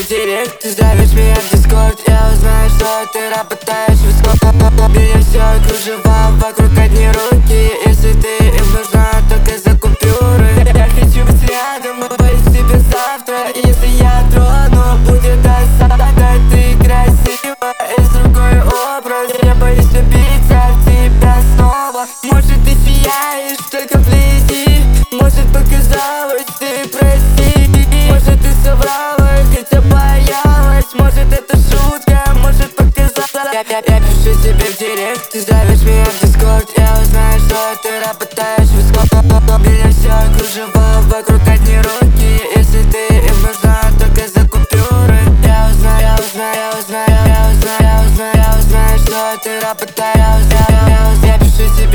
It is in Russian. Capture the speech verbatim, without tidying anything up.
в директ, ты зовешь меня в дискорд. Я узнаю, что ты работаешь в эскорт. Меня все кружева, вокруг одни руки. Если ты им нужна только за купюры. Я хочу быть рядом, но боюсь тебя завтра. Если я трону, будет осада. Ты красива, есть другой образ. Я боюсь влюбиться в тебя снова. Может, ты сияешь только вблизи. Может, показалось, ты прости. Может, ты соврала, хотя боялась. Может, это шутка, может, показалось. Я, я, я пишу тебе в директ, ты зовешь меня в дискорд. Я узнаю, что ты работаешь в эскорт. Меня все кружева, вокруг одни руки. Если ты им нужна только за купюры. Я узнаю, я узнаю, я узнаю, я узнаю, я узнаю, я узнаю, что ты работаешь. Я, я, я, я пишу тебе